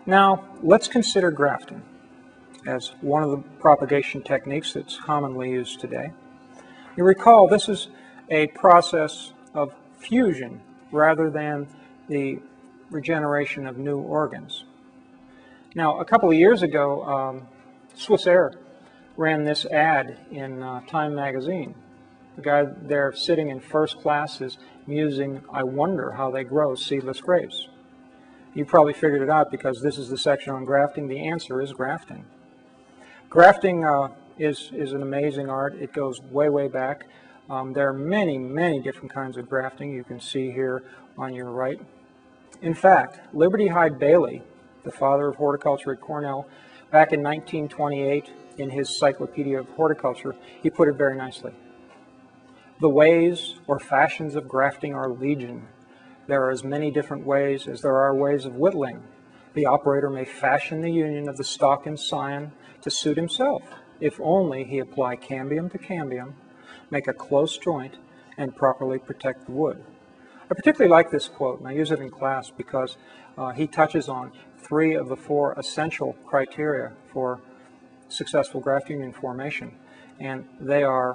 Now, let's consider grafting as one of the propagation techniques that's commonly used today. You recall this is a process of fusion rather than the regeneration of new organs. Now, a couple of years ago, Swissair ran this ad in Time magazine. The guy there sitting in first class is musing, "I wonder how they grow seedless grapes." You probably figured it out because this is the section on grafting. The answer is grafting. Grafting is an amazing art. It goes way, way back. There are many, many different kinds of grafting you can see here on your right. In fact, Liberty Hyde Bailey, the father of horticulture at Cornell, back in 1928 in his Cyclopedia of Horticulture, he put it very nicely. The ways or fashions of grafting are legion. There are as many different ways as there are ways of whittling. The operator may fashion the union of the stalk and scion to suit himself, if only he apply cambium to cambium, make a close joint, and properly protect the wood. I particularly like this quote, and I use it in class because he touches on 3 of the 4 essential criteria for successful graft union formation, and they are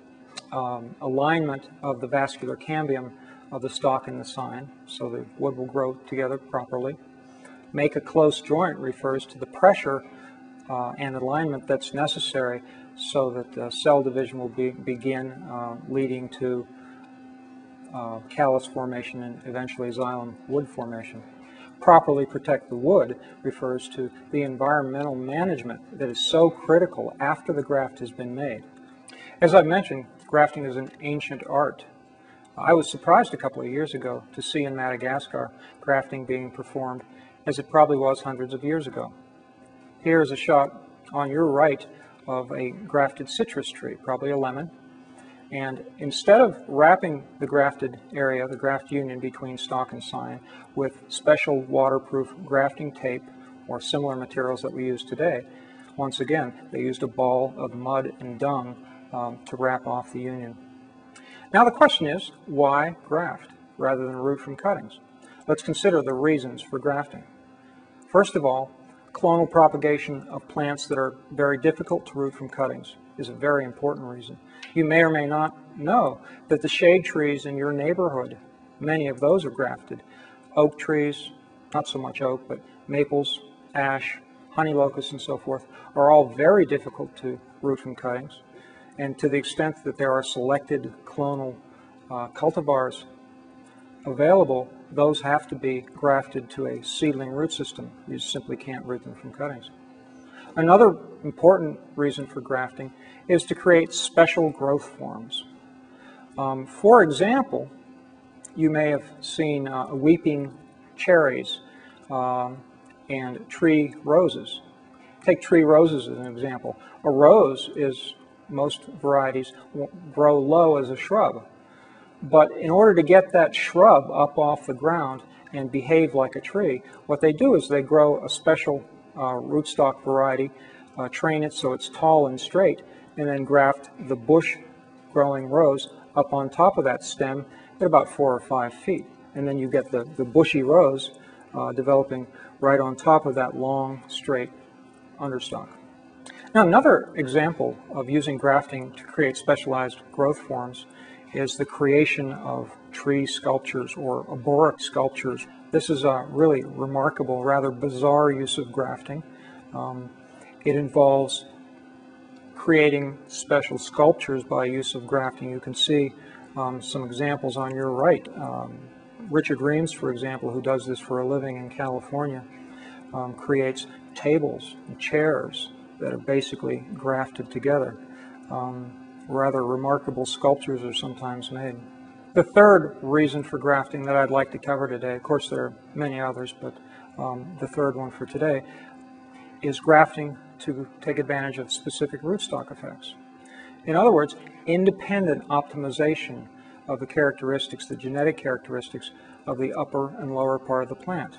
alignment of the vascular cambium of the stalk and the scion, so the wood will grow together properly. Make a close joint refers to the pressure and alignment that's necessary so that cell division will begin leading to callus formation and eventually xylem wood formation. Properly protect the wood refers to the environmental management that is so critical after the graft has been made. As I've mentioned, grafting is an ancient art. I was surprised a couple of years ago to see in Madagascar grafting being performed as it probably was hundreds of years ago. Here is a shot on your right of a grafted citrus tree, probably a lemon. And instead of wrapping the grafted area, the graft union between stalk and scion, with special waterproof grafting tape or similar materials that we use today, once again, they used a ball of mud and dung to wrap off the union. Now the question is, why graft rather than root from cuttings? Let's consider the reasons for grafting. First of all, clonal propagation of plants that are very difficult to root from cuttings is a very important reason. You may or may not know that the shade trees in your neighborhood, many of those are grafted. Oak trees, not so much oak, but maples, ash, honey locust, and so forth, are all very difficult to root from cuttings. And to the extent that there are selected clonal cultivars available, those have to be grafted to a seedling root system. You simply can't root them from cuttings. Another important reason for grafting is to create special growth forms. For example, you may have seen weeping cherries and tree roses. Take tree roses as an example. A rose is, most varieties grow low as a shrub. But in order to get that shrub up off the ground and behave like a tree, what they do is they grow a special rootstock variety, train it so it's tall and straight, and then graft the bush growing rose up on top of that stem at about 4 or 5 feet. And then you get the bushy rose developing right on top of that long, straight understock. Now, another example of using grafting to create specialized growth forms is the creation of tree sculptures or arboric sculptures. This is a really remarkable, rather bizarre use of grafting. It involves creating special sculptures by use of grafting. You can see some examples on your right. Richard Reams, for example, who does this for a living in California, creates tables and chairs that are basically grafted together. Rather remarkable sculptures are sometimes made. The third reason for grafting that I'd like to cover today, of course there are many others, but the third one for today, is grafting to take advantage of specific rootstock effects. In other words, independent optimization of the characteristics, the genetic characteristics of the upper and lower part of the plant.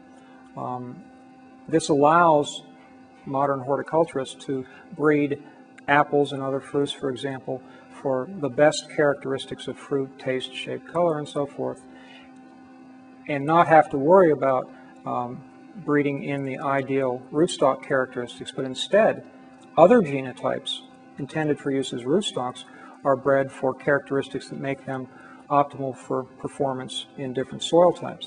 This allows modern horticulturists to breed apples and other fruits, for example, for the best characteristics of fruit, taste, shape, color, and so forth, and not have to worry about breeding in the ideal rootstock characteristics, but instead other genotypes intended for use as rootstocks are bred for characteristics that make them optimal for performance in different soil types.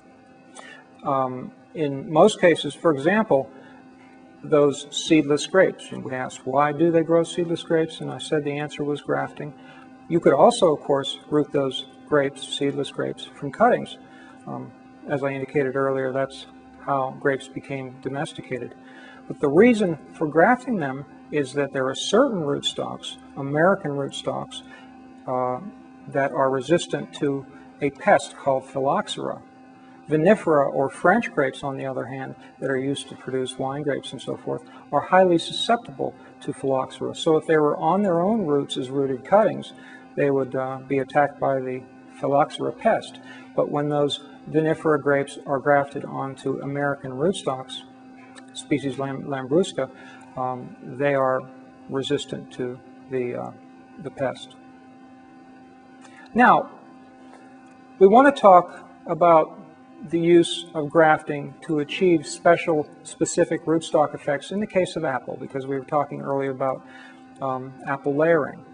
In most cases, for example, those seedless grapes, and we asked why do they grow seedless grapes, and I said the answer was grafting. You could also, of course, root those grapes, seedless grapes, from cuttings. As I indicated earlier, that's how grapes became domesticated. But the reason for grafting them is that there are certain rootstocks, American rootstocks, that are resistant to a pest called phylloxera. Vinifera or French grapes, on the other hand, that are used to produce wine grapes and so forth, are highly susceptible to phylloxera. So if they were on their own roots as rooted cuttings, they would be attacked by the phylloxera pest. But when those vinifera grapes are grafted onto American rootstocks, species Lambrusca, they are resistant to the pest. Now, we want to talk about the use of grafting to achieve specific rootstock effects in the case of apple, because we were talking earlier about apple layering.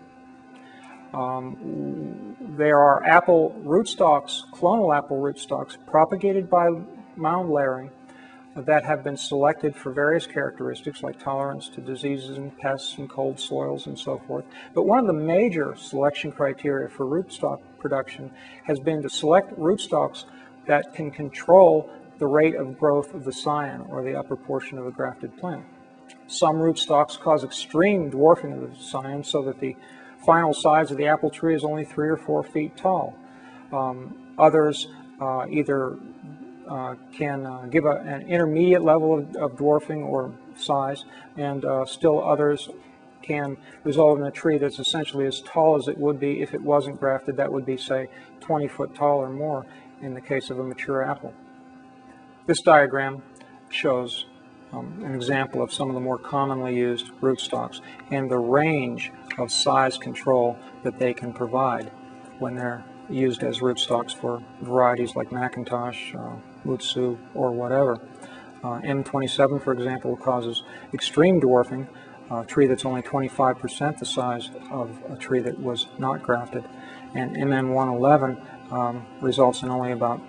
There are apple rootstocks, clonal apple rootstocks, propagated by mound layering that have been selected for various characteristics like tolerance to diseases and pests and cold soils and so forth. But one of the major selection criteria for rootstock production has been to select rootstocks that can control the rate of growth of the scion, or the upper portion of the grafted plant. Some rootstocks cause extreme dwarfing of the scion so that the final size of the apple tree is only 3 or 4 feet tall. Others either can give an intermediate level of dwarfing or size, and still others can result in a tree that's essentially as tall as it would be if it wasn't grafted. That would be, say, 20 foot tall or more in the case of a mature apple. This diagram shows an example of some of the more commonly used rootstocks and the range of size control that they can provide when they're used as rootstocks for varieties like McIntosh, Mutsu, or whatever. M27, for example, causes extreme dwarfing, a tree that's only 25% the size of a tree that was not grafted, and MM111 results in only about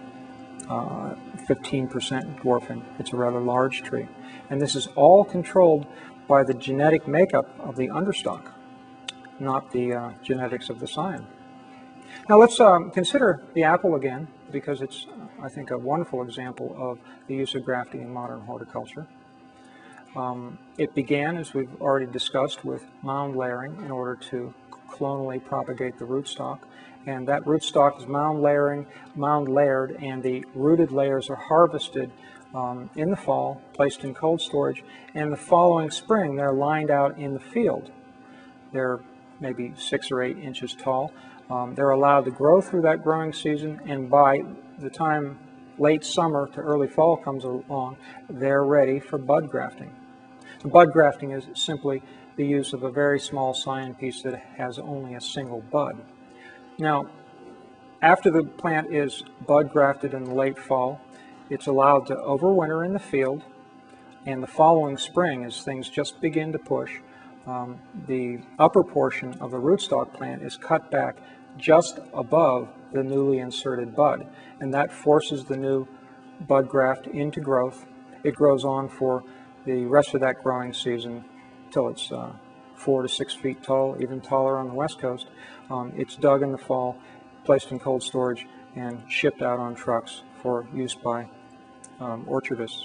15% dwarfing. It's a rather large tree. And this is all controlled by the genetic makeup of the understock, not the genetics of the scion. Now let's consider the apple again, because it's, I think, a wonderful example of the use of grafting in modern horticulture. It began, as we've already discussed, with mound layering in order to clonally propagate the rootstock. And that rootstock is mound layered, and the rooted layers are harvested in the fall, placed in cold storage, and the following spring they're lined out in the field. They're maybe 6 or 8 inches tall. They're allowed to grow through that growing season, and by the time late summer to early fall comes along, they're ready for bud grafting. Bud grafting is simply the use of a very small scion piece that has only a single bud. Now, after the plant is bud grafted in the late fall, it's allowed to overwinter in the field, and the following spring, as things just begin to push, the upper portion of the rootstock plant is cut back just above the newly inserted bud, and that forces the new bud graft into growth. It grows on for the rest of that growing season till it's 4 to 6 feet tall, even taller on the west coast. It's dug in the fall, placed in cold storage, and shipped out on trucks for use by orchardists.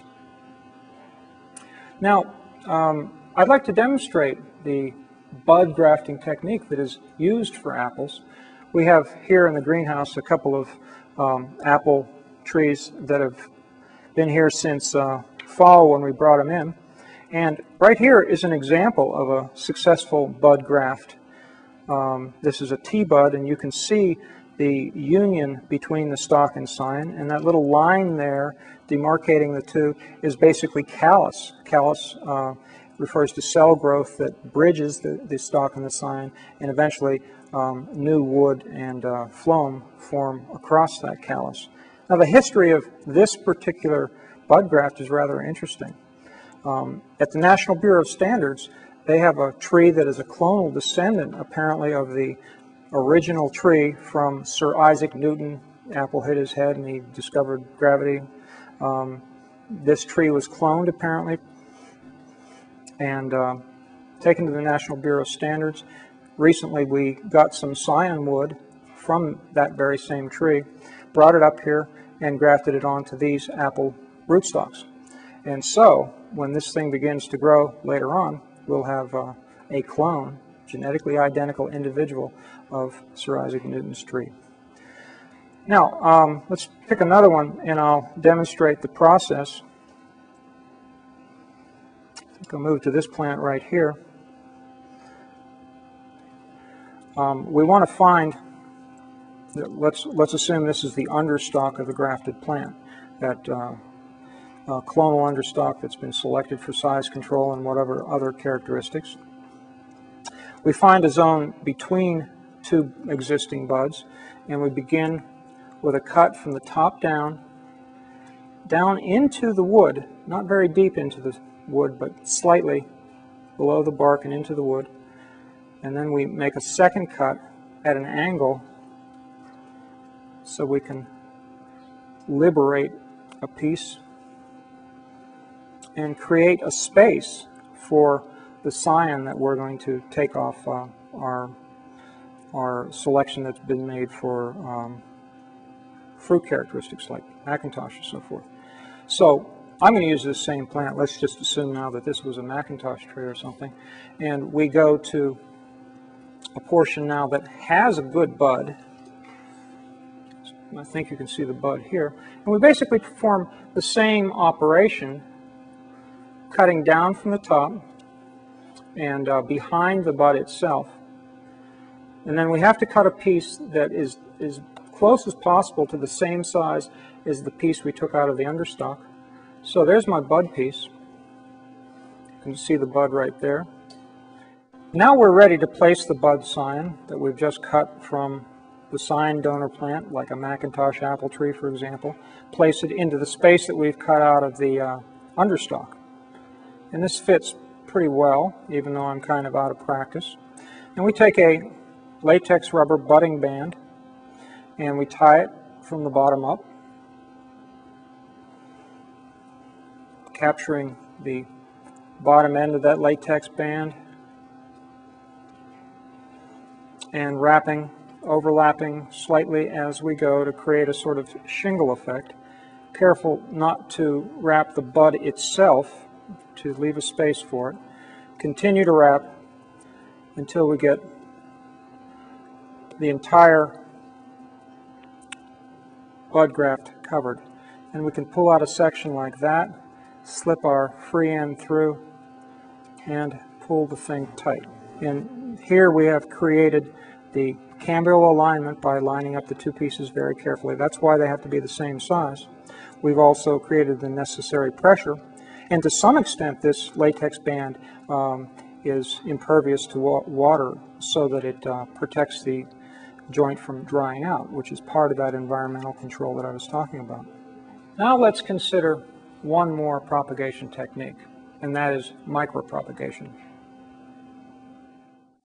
Now, I'd like to demonstrate the bud grafting technique that is used for apples. We have here in the greenhouse a couple of apple trees that have been here since fall when we brought them in. And right here is an example of a successful bud graft. This is a T-bud, and you can see the union between the stalk and scion, and that little line there demarcating the two is basically callus. Callus refers to cell growth that bridges the stalk and the scion, and eventually new wood and phloem form across that callus. Now, the history of this particular bud graft is rather interesting. At the National Bureau of Standards, they have a tree that is a clonal descendant, apparently, of the original tree from Sir Isaac Newton. Apple hit his head and he discovered gravity. This tree was cloned, apparently, and taken to the National Bureau of Standards. Recently, we got some scion wood from that very same tree, brought it up here, and grafted it onto these apple rootstocks. And so, when this thing begins to grow later on, we'll have a clone, genetically identical individual of Sir Isaac Newton's tree. Now, let's pick another one, and I'll demonstrate the process. I think I'll move to this plant right here. We want to find, let's assume this is the understock of the grafted plant, that clonal understock that's been selected for size control and whatever other characteristics. We find a zone between two existing buds, and we begin with a cut from the top down into the wood, not very deep into the wood, but slightly below the bark and into the wood. And then we make a second cut at an angle so we can liberate a piece and create a space for the scion that we're going to take off our selection that's been made for fruit characteristics like McIntosh and so forth. So I'm going to use this same plant. Let's just assume now that this was a McIntosh tree or something. And we go to a portion now that has a good bud. I think you can see the bud here. And we basically perform the same operation, cutting down from the top and behind the bud itself. And then we have to cut a piece that is as close as possible to the same size as the piece we took out of the understock. So there's my bud piece. You can see the bud right there. Now we're ready to place the bud scion that we've just cut from the scion donor plant, like a McIntosh apple tree, for example. Place it into the space that we've cut out of the understock. And this fits pretty well, even though I'm kind of out of practice. And we take a latex rubber budding band and we tie it from the bottom up, capturing the bottom end of that latex band and wrapping, overlapping slightly as we go to create a sort of shingle effect. Careful not to wrap the bud itself, to leave a space for it. Continue to wrap until we get the entire bud graft covered. And we can pull out a section like that, slip our free end through, and pull the thing tight. And here we have created the cambial alignment by lining up the two pieces very carefully. That's why they have to be the same size. We've also created the necessary pressure. And to some extent, this latex band is impervious to water so that it protects the joint from drying out, which is part of that environmental control that I was talking about. Now let's consider one more propagation technique, and that is micropropagation.